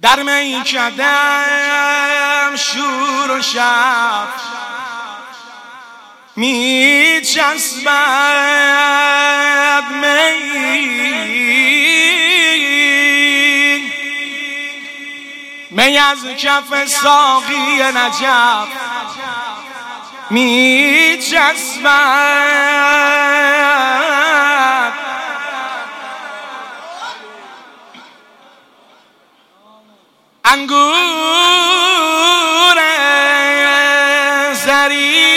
در میکدم شور و شب می چسبد می از کف ساقی نجف می چسبد انگور زری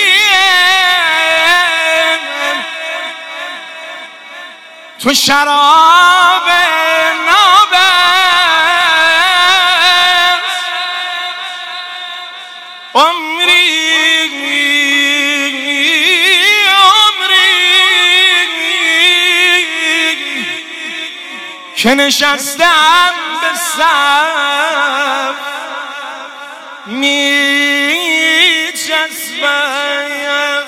تو شراب نابست عمری که نشستم به صف می چسبد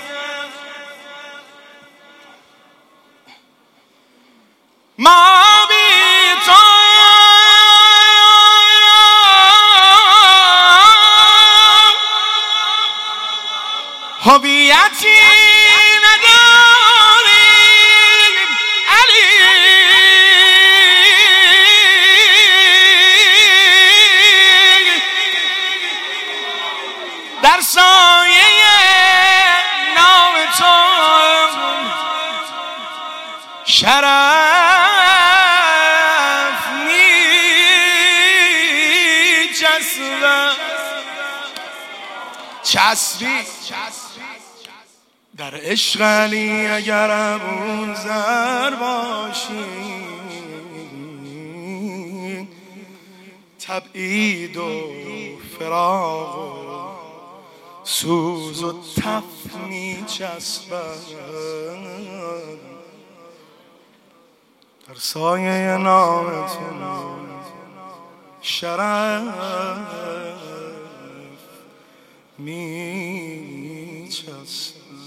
ما بی تو هویتی نداریم علی در سایه نام تو شرف می چسبی در عشق علی اگر ابوذر باشی تبعید و فراق و سوز و تف می چسبد در سایه نامتون شرف می چسبد